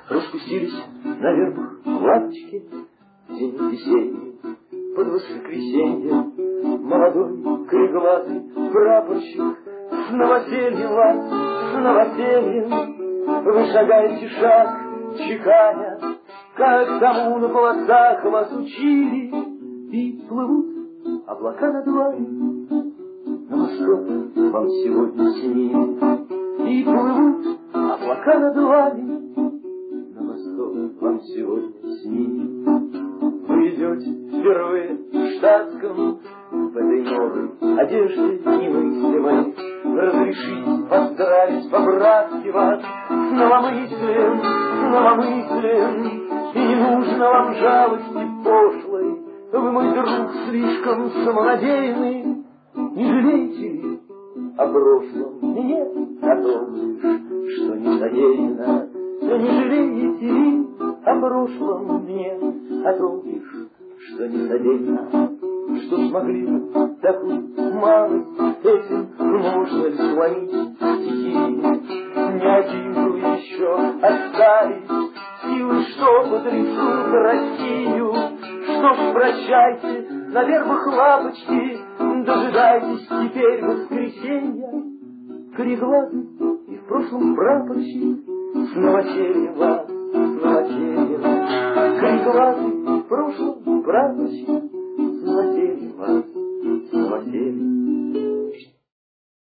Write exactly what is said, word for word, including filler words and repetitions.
распустились на вербах лапочки. День весенний, под воскресенье, молодой кореглазый прапорщик с новосельем вас, с новосельем. Вы шагаете шаг, чеканя, как тому на полосах вас учили, и плывут облака над вами, на восток вам сегодня снили, и плывут облака над вами, на восток вам сегодня снили. Вы идете впервые в штатском, в этой новой одежде немыслимой. Разрешите поздравить по-братски вас с новомыслием, с новомыслием. И не нужно вам жалости пошлой, вы, мой друг, слишком самонадеянный. Не жалейте ли о прошлом? Нет, о том лишь, что не содеяно. Не жалеете ли о прошлом? Нет, о том лишь, что не содеяно. Что смогли бы такую малость этим можно ли сломить стихи? Не один бы еще остались силы, что потрясут Россию. Что ж, прощайте, на вербах лапочки, дожидайтесь теперь воскресенья. Кореглазый и в прошлом прапорщик, с новосельем вас, с новосельем. Кореглазый в прошлом прапорщик, с новосельем вас,